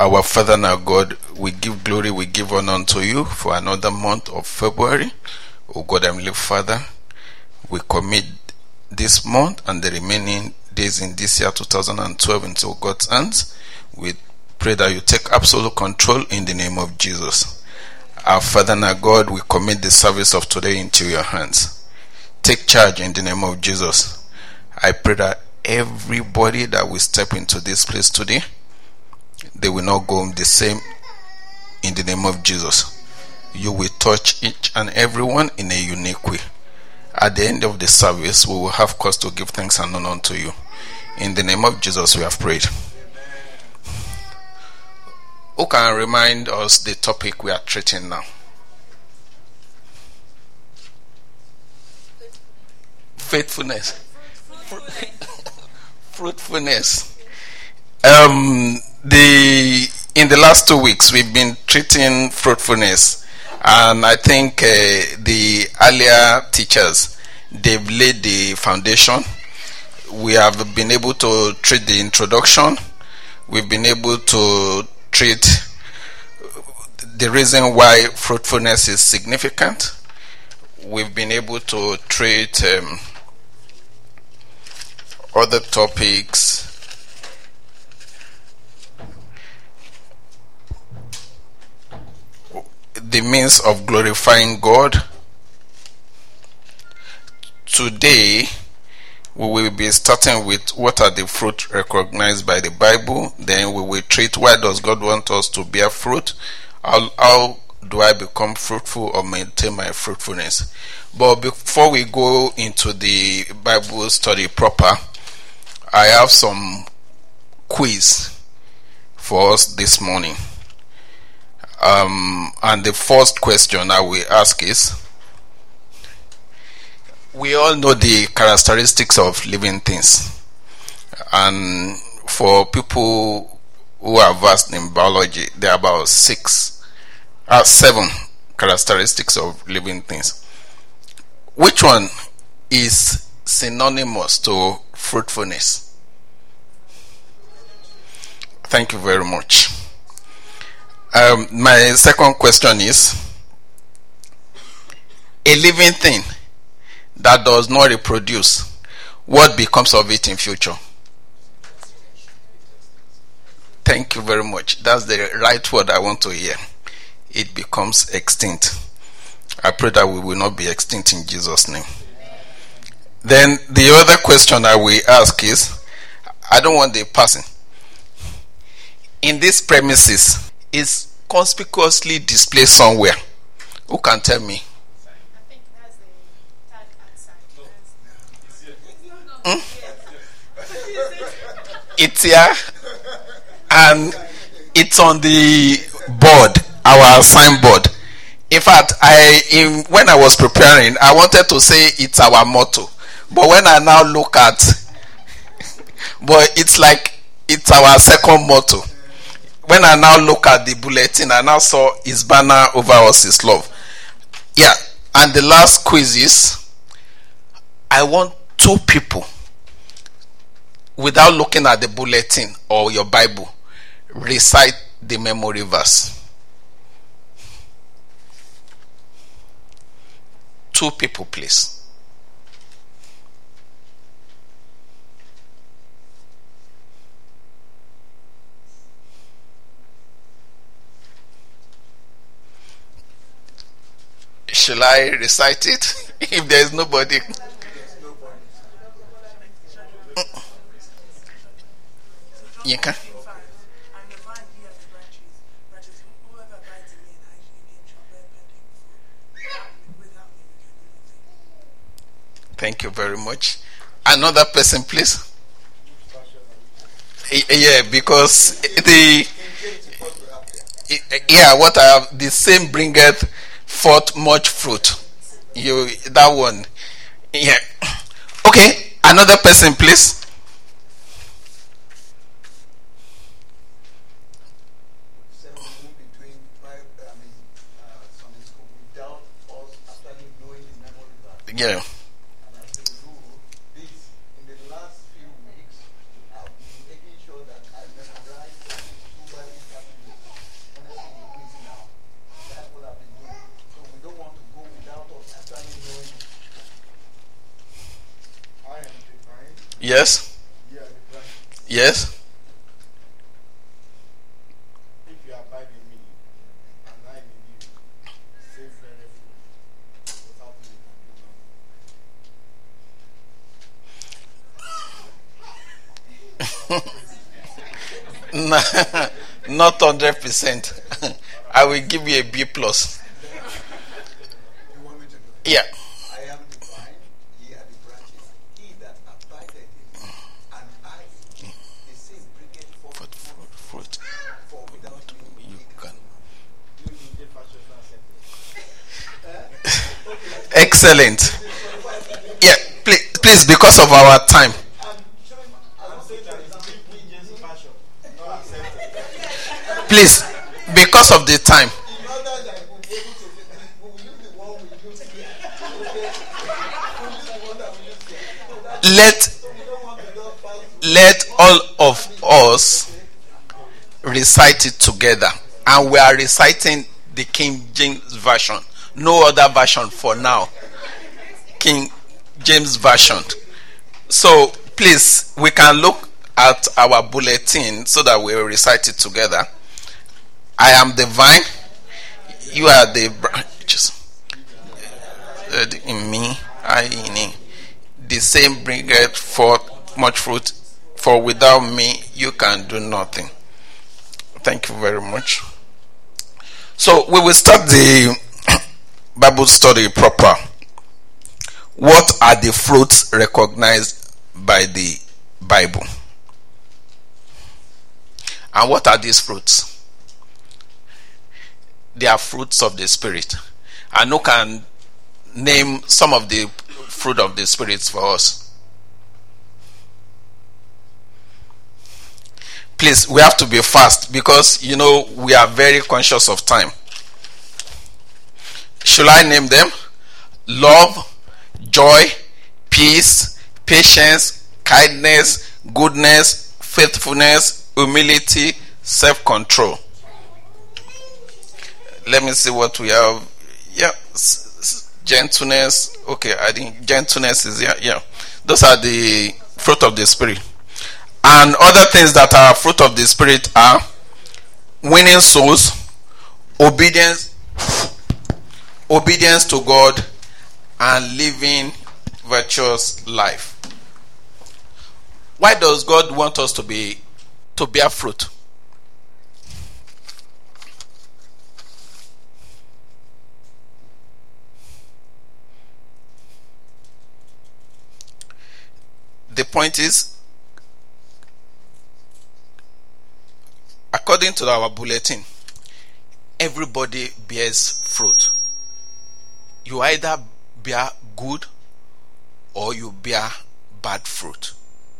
Our Father and our God, we give glory, we give honor unto you for another month of February. O God, Heavenly Father, we commit this month and the remaining days in this year 2012 into God's hands. We pray that you take absolute control in the name of Jesus. Our Father and our God, we commit the service of today into your hands. Take charge in the name of Jesus. I pray that everybody that will step into this place today, they will not go home the same in the name of Jesus. You will touch each and everyone in a unique way. At the end of the service, we will have cause to give thanks and honor unto you. In the name of Jesus, we have prayed. Who can remind us the topic we are treating now? Faithfulness. Fruitfulness. In the last 2 weeks, we've been treating fruitfulness, and I think the earlier teachers, they've laid the foundation. We have been able to treat the introduction. We've been able to treat the reason why fruitfulness is significant. We've been able to treat other topics. The means of glorifying God. Today, we will be starting with what are the fruit recognized by the Bible. Then we will treat why does God want us to bear fruit. How do I become fruitful or maintain my fruitfulness? But before we go into the Bible study proper, I have some quiz for us this morning. And the first question I will ask is, we all know the characteristics of living things, and for people who are versed in biology, there are about 7 characteristics of living things. Which one is synonymous to fruitfulness? Thank you very much. My second question is, a living thing that does not reproduce, what becomes of it in future? Thank you very much. That's the right word I want to hear. It becomes extinct. I pray that we will not be extinct in Jesus' name. Then the other question I will ask is, I don't want the person in this premises is conspicuously displayed somewhere. Who can tell me? I think that's the tag outside. It's here, and it's on the board, our signboard. In fact, when I was preparing, I wanted to say it's our motto, but when I now look at, but it's like it's our second motto. When I now look at the bulletin, I now saw his banner over us is love. Yeah, and the last quiz is, I want 2 people, without looking at the bulletin or your Bible, recite the memory verse. 2 people, please. Shall I recite it? If there is nobody. You can. Thank you very much. Another person, please. Yeah, because what I have, the same bringeth forth much fruit. That one. Yeah. Okay, another person, please. Yeah. Yes. Yes. If you abide in me, and I in you, say very fruit. Without me, you can do nothing. Not 100%. I will give you a B plus. You want me to do it? Yeah. I am the vine, ye are the branches. He that abideth in me, and I in him, the same bringeth forth But fruit. for without me You ye can. do nothing. Excellent. Yeah, please, because of our time. Please, because of the time. Let all of us recite it together. And we are reciting the King James Version. No other version for now. King James Version. So please, we can look at our bulletin so that we will recite it together. I am the vine, you are the branches. In me, I in him. The same bringeth forth much fruit, for without me you can do nothing. Thank you very much. So we will start the Bible study proper. What are the fruits recognized by the Bible? And what are these fruits? They are fruits of the Spirit. And who can name some of the fruit of the Spirit for us? Please, we have to be fast because, we are very conscious of time. Should I name them? Love, joy, peace, patience, kindness, goodness, faithfulness, humility, self-control. Let me see what we have. Yeah, gentleness. Okay, I think gentleness is yeah. Those are the fruit of the Spirit. And other things that are fruit of the Spirit are winning souls, obedience to God, and living virtuous life. Why does God want us to bear fruit? The point is, according to our bulletin, everybody bears fruit. You either bear good or you bear bad fruit.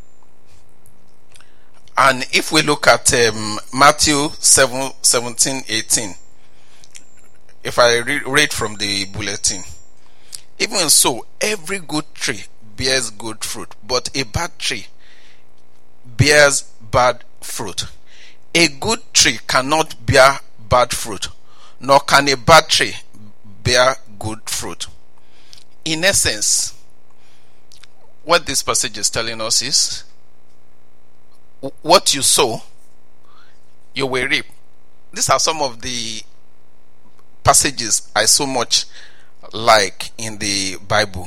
And if we look at Matthew 7:17-18, if I read from the bulletin, even so, every good tree bears good fruit, but a bad tree bears bad fruit. A good tree cannot bear bad fruit, nor can a bad tree bear good fruit. In essence, what this passage is telling us is, what you sow, you will reap. These are some of the passages I so much like in the Bible.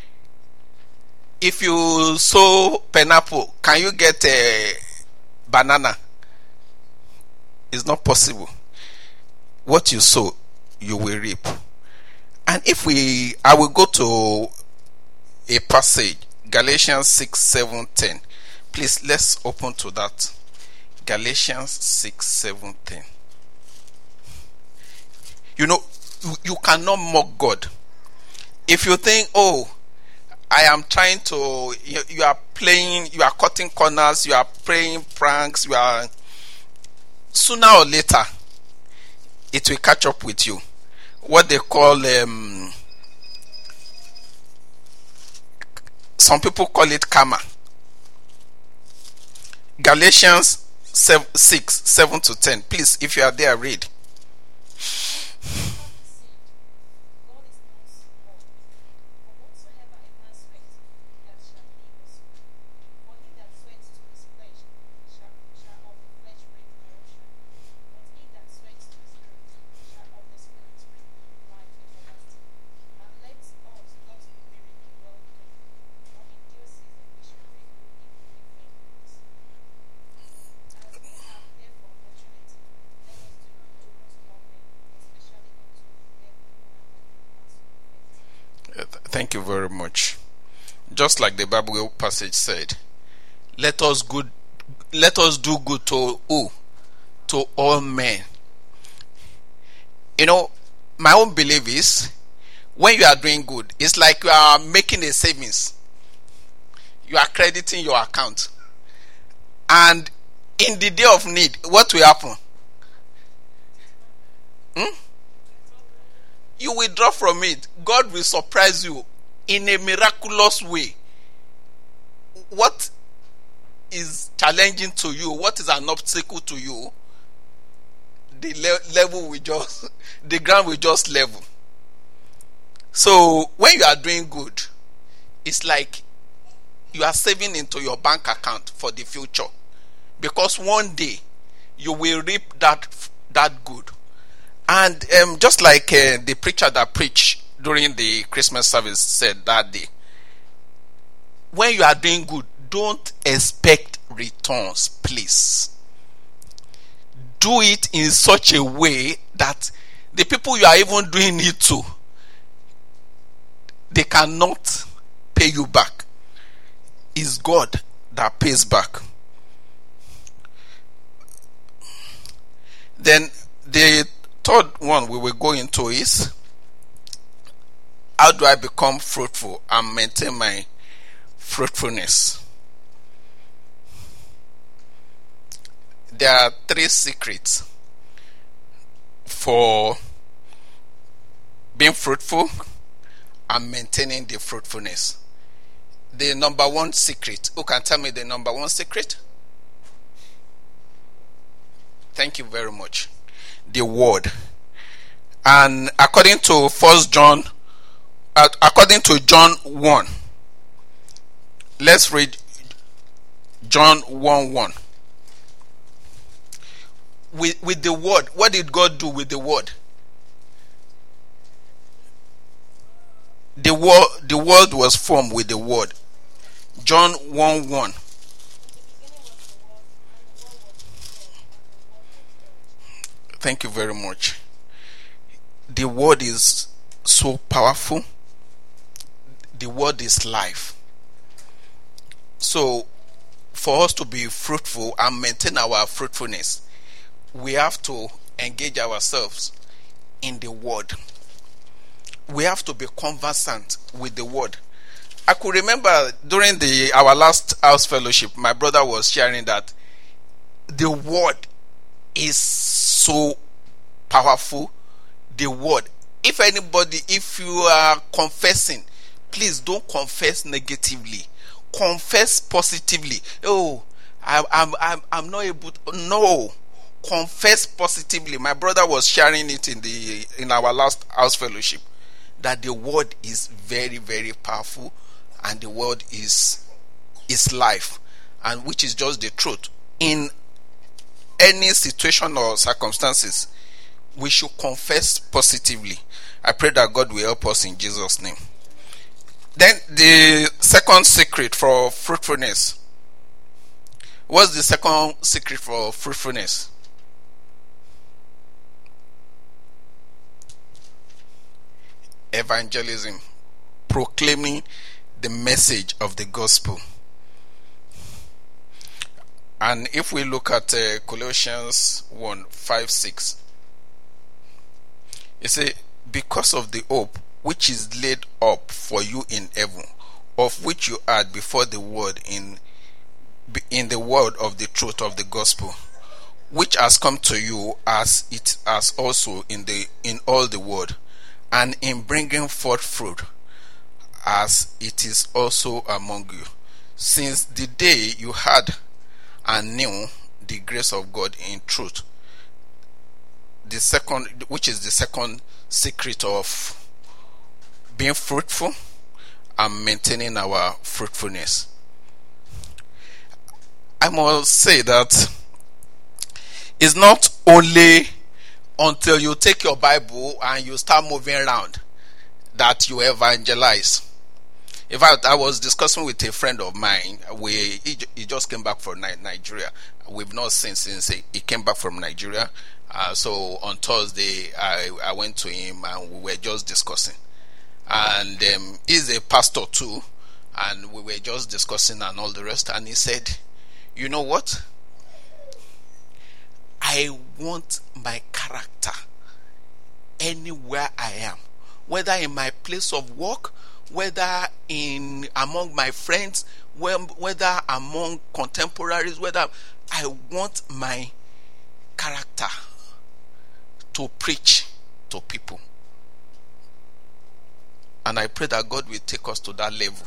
If you sow pineapple, can you get a banana? It's not possible. What you sow, you will reap. And I will go to a passage, Galatians 6:7-10. Please, let's open to that. Galatians 6:7-10. You cannot mock God. If you think, I am trying to, you are playing, you are cutting corners, you are playing pranks, sooner or later, it will catch up with you. What they call, some people call it karma. Galatians 6:7-10. Please, if you are there, read. Thank you very much. Just like the Bible passage said, let us do good to who? To all men. You know, my own belief is when you are doing good, it's like you are making a savings. You are crediting your account. And in the day of need, what will happen? You withdraw from it. God will surprise you in a miraculous way. What is challenging to you, what is an obstacle to you, the level will just, the ground will just level. So when you are doing good, it's like you are saving into your bank account for the future, because one day you will reap that good. And just like the preacher that preached during the Christmas service said that day, when you are doing good, don't expect returns, please. Do it in such a way that the people you are even doing it to, they cannot pay you back. It's God that pays back. Then the third one we will go into is, how do I become fruitful and maintain my fruitfulness? There are 3 secrets for being fruitful and maintaining the fruitfulness. The number 1 secret. Who can tell me the number 1 secret? Thank you very much. The word. And according to John 1, let's read John 1:1. With the word, what did God do with the word? The world was formed with the word. John 1:1. Thank you very much. The word is so powerful. The word is life. So, for us to be fruitful and maintain our fruitfulness, we have to engage ourselves in the word. We have to be conversant with the word. I could remember during our last house fellowship, my brother was sharing that the word is so powerful. The word. If you are confessing, please don't confess negatively. Confess positively. Oh, I'm not able to. No. Confess positively. My brother was sharing it in our last house fellowship, that the word is very, very powerful, and the word is life, and which is just the truth. In any situation or circumstances, we should confess positively. I pray that God will help us in Jesus' name. Then the second secret for fruitfulness. What's the second secret for fruitfulness? Evangelism. Proclaiming the message of the gospel. And if we look at Colossians 1:5-6, it says, because of the hope which is laid up for you in heaven, of which you heard before the word in the word of the truth of the gospel, which has come to you as it has also in all the world, and in bringing forth fruit, as it is also among you, since the day you heard and knew the grace of God in truth. Which is the second secret of being fruitful and maintaining our fruitfulness. I must say that it's not only until you take your Bible and you start moving around that you evangelize. In fact, I was discussing with a friend of mine. He just came back from Nigeria. We've not seen since he came back from Nigeria. So on Thursday, I went to him and we were just discussing. and he's a pastor too, and we were just discussing and all the rest, and he said, you know what, I want my character anywhere I am, whether in my place of work, whether in among my friends, whether among contemporaries, whether I want my character to preach to people. And I pray that God will take us to that level.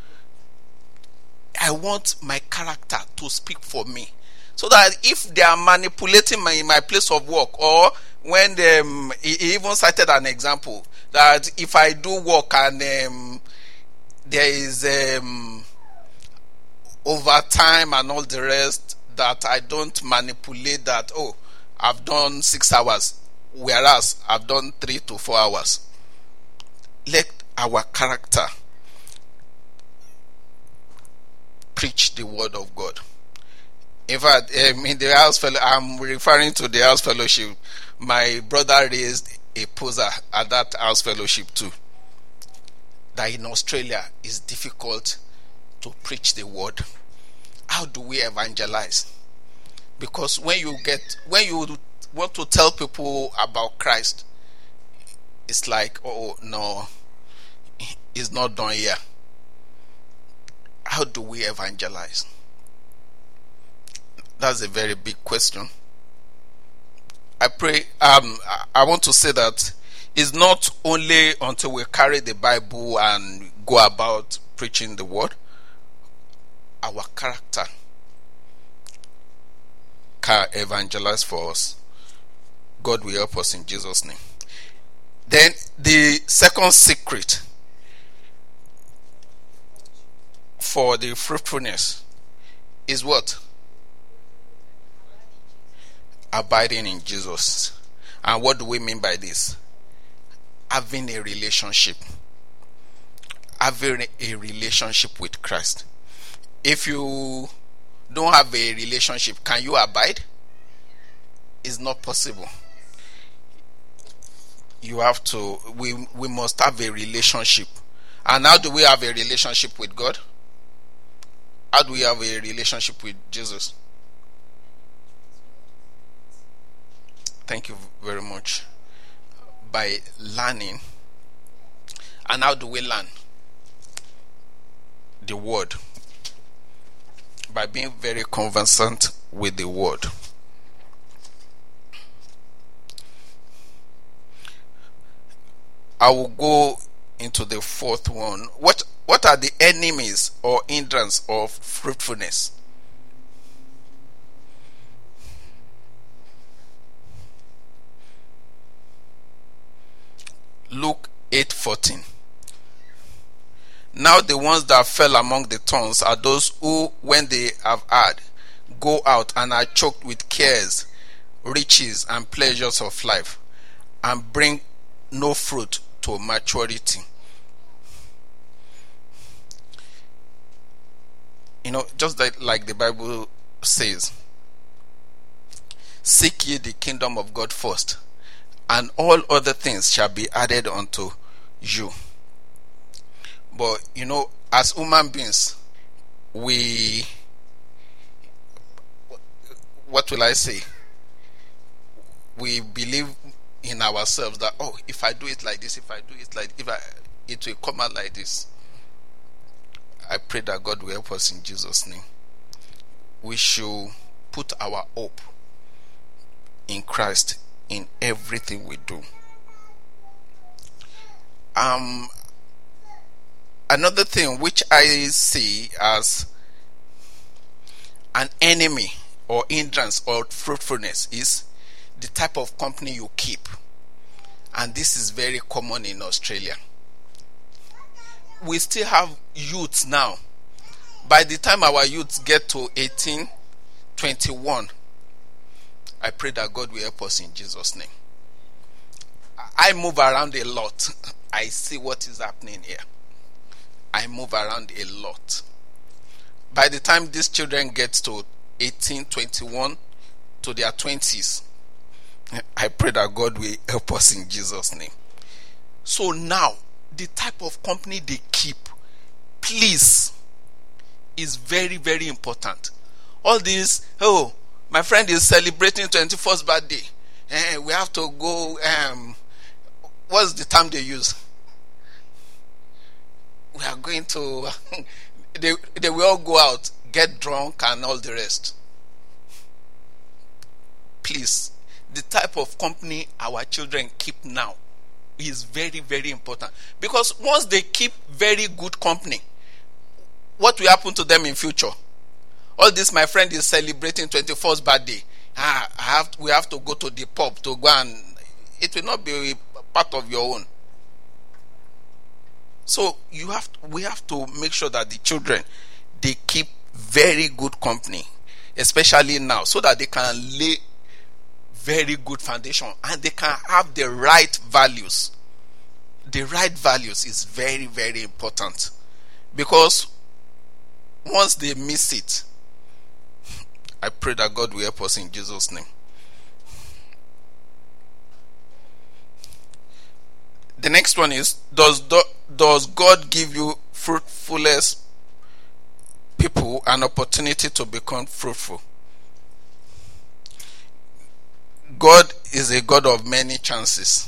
I want my character to speak for me, so that if they are manipulating my place of work, or when he even cited an example that if I do work and there is overtime and all the rest, that I don't manipulate that, oh, I've done 6 hours, whereas I've done 3 to 4 hours. Let our character preach the word of God. In fact, in the house I'm referring to the house fellowship. My brother raised a poser at that house fellowship too, that in Australia it's difficult to preach the word. How do we evangelize? Because when you want to tell people about Christ, it's like, oh no, it's not done here. How do we evangelize? That's a very big question. I pray, I want to say that it's not only until we carry the Bible and go about preaching the word, our character can evangelize for us. God will help us in Jesus' name. Then the second secret for the fruitfulness is what? Abiding in Jesus. And what do we mean by this? Having a relationship. Having a relationship with Christ. If you don't have a relationship, can you abide? It's not possible. You have to, we must have a relationship. And how do we have a relationship with God? How do we have a relationship with Jesus? Thank you very much. By learning. And how do we learn? The word. By being very conversant with the word. I will go into the fourth one. What are the enemies or hindrance of fruitfulness? Luke 8:14. Now the ones that fell among the thorns are those who, when they have heard, go out and are choked with cares, riches, and pleasures of life, and bring no fruit to maturity. You know, just like the Bible says, seek ye the kingdom of God first, and all other things shall be added unto you. But you know, as human beings, we, what will I say? We believe in ourselves that, oh, if I do it like this, it will come out like this. I pray that God will help us in Jesus' name. We should put our hope in Christ in everything we do. Another thing which I see as an enemy or hindrance or fruitfulness is the type of company you keep. And this is very common in Australia. We still have youths now. By the time our youths get to 18, 21, I pray that God will help us in Jesus' name. I move around a lot. I see what is happening here. I move around a lot. By the time these children get to 18, 21, to their 20s, I pray that God will help us in Jesus' name. So now, the type of company they keep, please, is very, very important. All this, oh, my friend is celebrating 21st birthday. We have to go, what's the term they use? We are going to, they will all go out, get drunk and all the rest. Please, the type of company our children keep now is very, very important. Because once they keep very good company, what will happen to them in future? All this, my friend is celebrating 21st birthday. We have to go to the pub to go, and it will not be part of your own. So we have to make sure that the children, they keep very good company, especially now, so that they can lay very good foundation and they can have the right values. The right values is very, very important, because once they miss it, I pray that God will help us in Jesus' name. The next one is, does God give you fruitfulness people an opportunity to become fruitful? God is a God of many chances.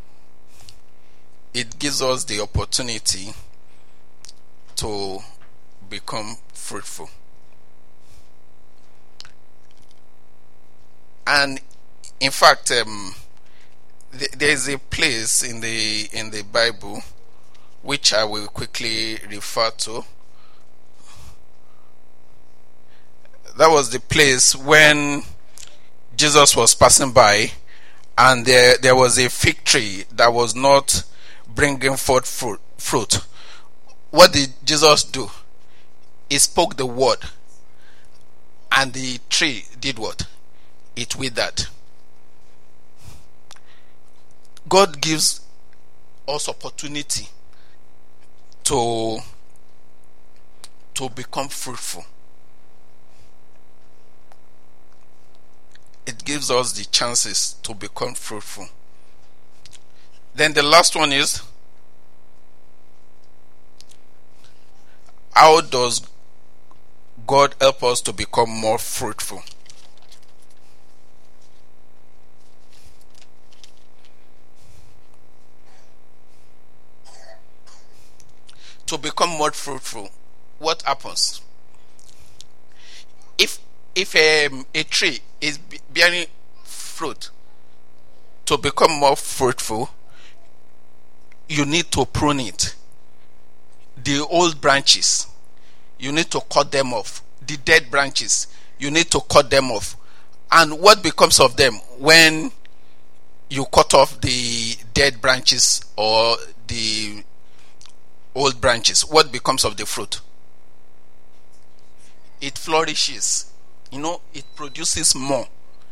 It gives us the opportunity to become fruitful. And in fact, there is a place in the Bible which I will quickly refer to. That was the place when Jesus was passing by, and there was a fig tree that was not bringing forth fruit. What did Jesus do? He spoke the word, and the tree did what? It withered. God gives us opportunity to become fruitful. It gives us the chances to become fruitful. Then the last one is, how does God help us to become more fruitful? To become more fruitful, what happens? If a tree is bearing fruit, to become more fruitful, you need to prune it. The old branches, you need to cut them off. The dead branches, you need to cut them off. And what becomes of them when you cut off the dead branches or the old branches? What becomes of the fruit? It flourishes. It produces more.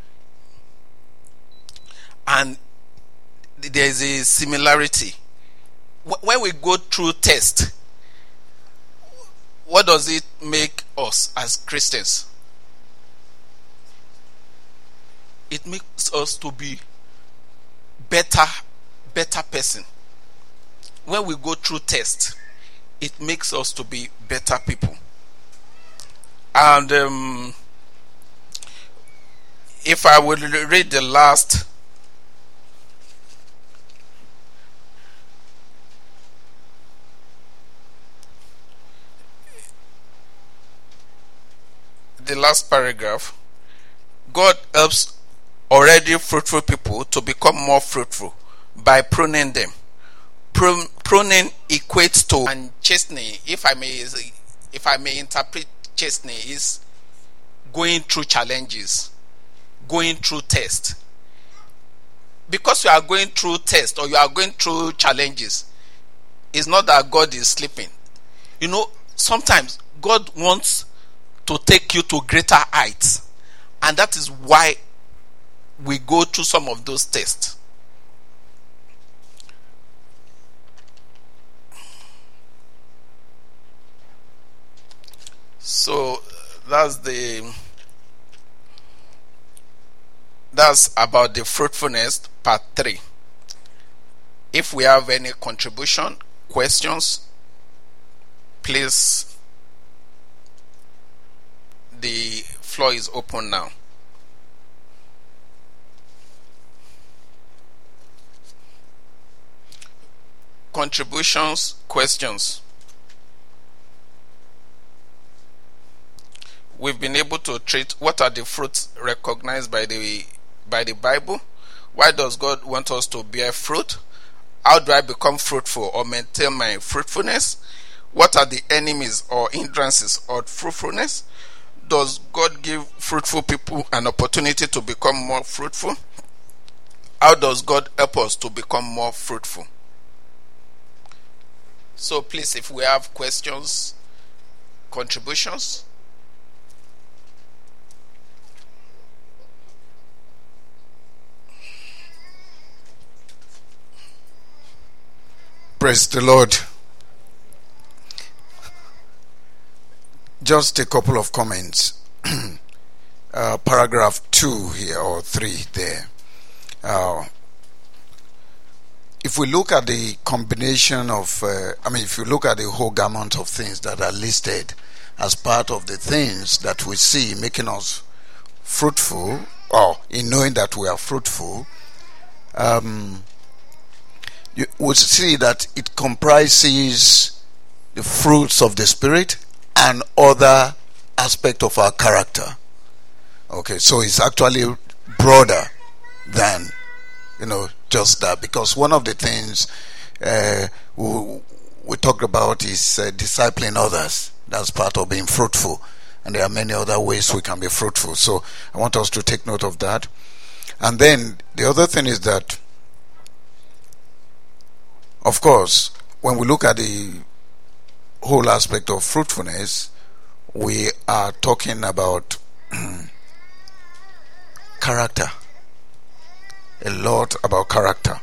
And there is a similarity. When we go through test, what does it make us as Christians? It makes us to be better person. When we go through test, it makes us to be better people. And if I would read the last paragraph, God helps already fruitful people to become more fruitful by pruning them. Pruning equates to, and chastening, if I may interpret chastening, is going through challenges, going through tests. Because you are going through tests or you are going through challenges, it's not that God is sleeping. Sometimes God wants to take you to greater heights, and that is why we go through some of those tests. So that's about the fruitfulness part 3. If we have any contribution, questions, please, the floor is open now. Contributions, questions. We've been able to treat what are the fruits recognized by the Bible. Why does God want us to bear fruit? How do I become fruitful or maintain my fruitfulness? What are the enemies or hindrances of fruitfulness? Does God give fruitful people an opportunity to become more fruitful? How does God help us to become more fruitful? So please, if we have questions, contributions. Praise the Lord. Just a couple of comments. Paragraph 2 here, or 3 there. If we look at the combination of, if you look at the whole gamut of things that are listed as part of the things that we see making us fruitful, or in knowing that we are fruitful, you will see that it comprises the fruits of the Spirit and other aspects of our character. Okay, so it's actually broader than, just that. Because one of the things we talked about is discipling others. That's part of being fruitful. And there are many other ways we can be fruitful. So I want us to take note of that. And then the other thing is that, of course, when we look at the whole aspect of fruitfulness, we are talking about character. A lot about character.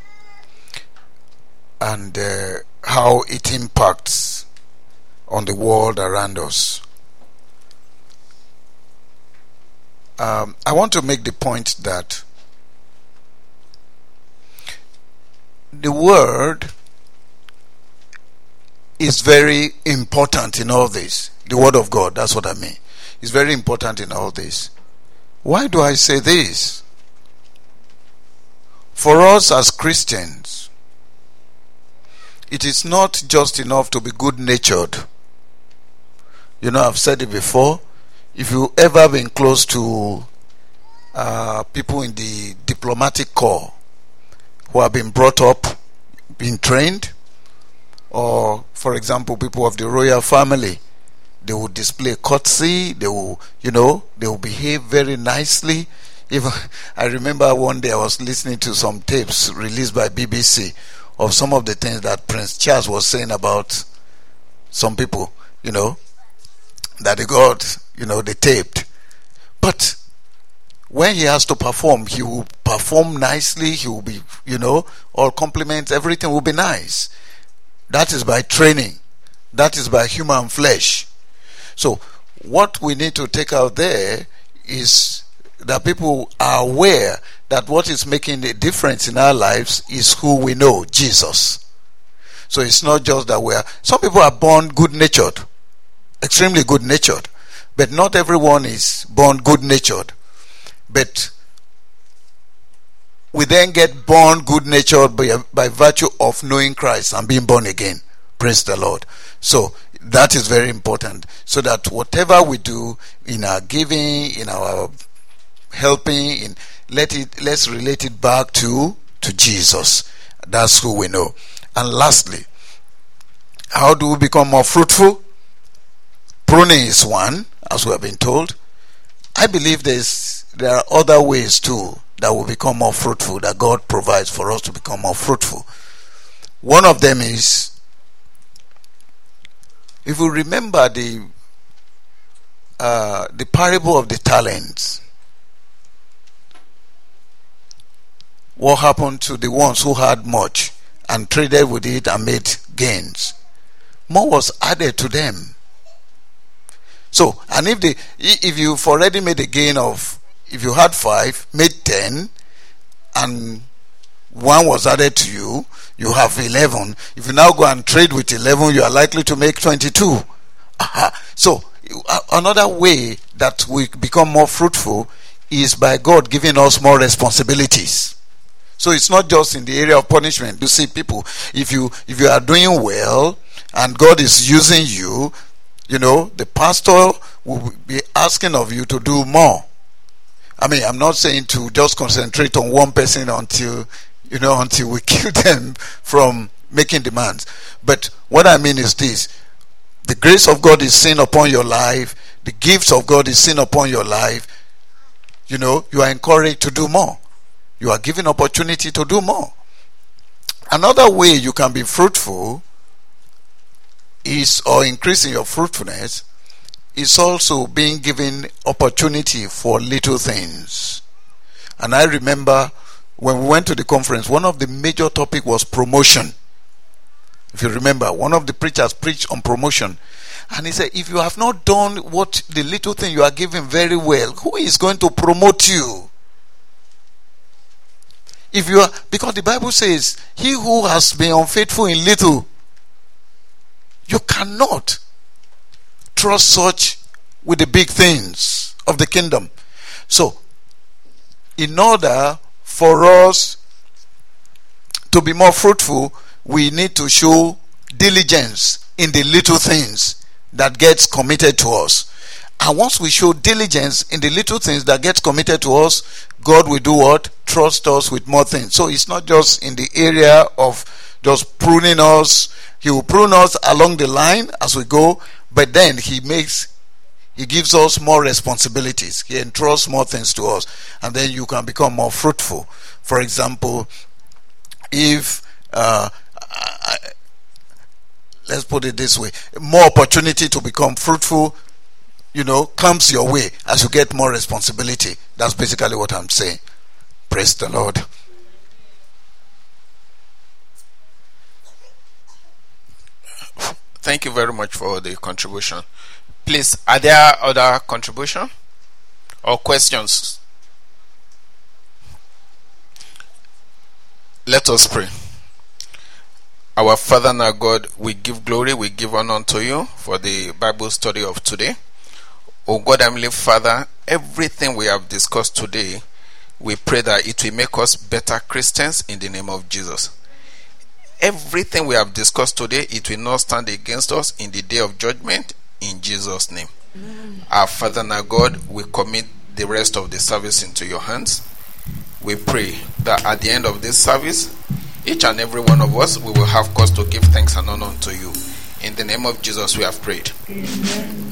And how it impacts on the world around us. I want to make the point that the word is very important in all this. The word of God, that's what I mean. It's very important in all this. Why do I say this? For us as Christians, it is not just enough to be good-natured. I've said it before. If you ever been close to people in the diplomatic corps who have been brought up, been trained, or, for example, people of the royal family, they will display courtesy, they will behave very nicely. Even I remember one day I was listening to some tapes released by BBC of some of the things that Prince Charles was saying about some people, that they got, they taped. But when he has to perform, he will perform nicely, he will be, all compliments, everything will be nice. That is by training. That is by human flesh. So what we need to take out there is that people are aware that what is making the difference in our lives is who we know, Jesus. So it's not just that some people are born good-natured, extremely good-natured, but not everyone is born good-natured. But we then get born good-natured by virtue of knowing Christ and being born again. Praise the Lord. So that is very important. So that whatever we do in our giving, in our helping, let's relate it back to Jesus. That's who we know. And lastly, how do we become more fruitful? Pruning is one, as we have been told. I believe there are other ways too that will become more fruitful, that God provides for us to become more fruitful. One of them is, if you remember the parable of the talents, what happened to the ones who had much and traded with it and made gains? More was added to them. So, and if you've already made a gain of, if you had 5, made 10, and 1 was added to you, you have 11. If you now go and trade with 11, you are likely to make 22. So another way that we become more fruitful is by God giving us more responsibilities. So it's not just in the area of punishment. You see, people, if you are doing well and God is using you, the pastor will be asking of you to do more. I mean, I'm not saying to just concentrate on one person until we kill them from making demands. But what I mean is this: the grace of God is seen upon your life, the gifts of God is seen upon your life. You are encouraged to do more. You are given opportunity to do more. Another way you can be fruitful or increasing your fruitfulness is also being given opportunity for little things. And I remember when we went to the conference, one of the major topic was promotion. If you remember, one of the preachers preached on promotion. And he said, if you have not done what the little thing you are given very well, who is going to promote you? Because the Bible says, he who has been unfaithful in little, you cannot trust such with the big things of the kingdom. So, in order for us to be more fruitful, we need to show diligence in the little things that gets committed to us. And once we show diligence in the little things that gets committed to us, God will do what? Trust us with more things. So it's not just in the area of just pruning us. He will prune us along the line as we go, but then he gives us more responsibilities. He entrusts more things to us, and then you can become more fruitful. For example, if let's put it this way, more opportunity to become fruitful comes your way as you get more responsibility. That's basically what I'm saying. Praise the Lord. Thank you very much for the contribution. Please, are there other contributions or questions? Let us pray. Our Father and our God, we give glory, we give honor unto you for the Bible study of today. Oh God, Heavenly Father, everything we have discussed today, we pray that it will make us better Christians in the name of Jesus. Everything we have discussed today, it will not stand against us in the day of judgment, in Jesus' name. Amen. Our Father and our God, we commit the rest of the service into your hands. We pray that at the end of this service, each and every one of us, we will have cause to give thanks and honor unto you. In the name of Jesus, we have prayed. Amen.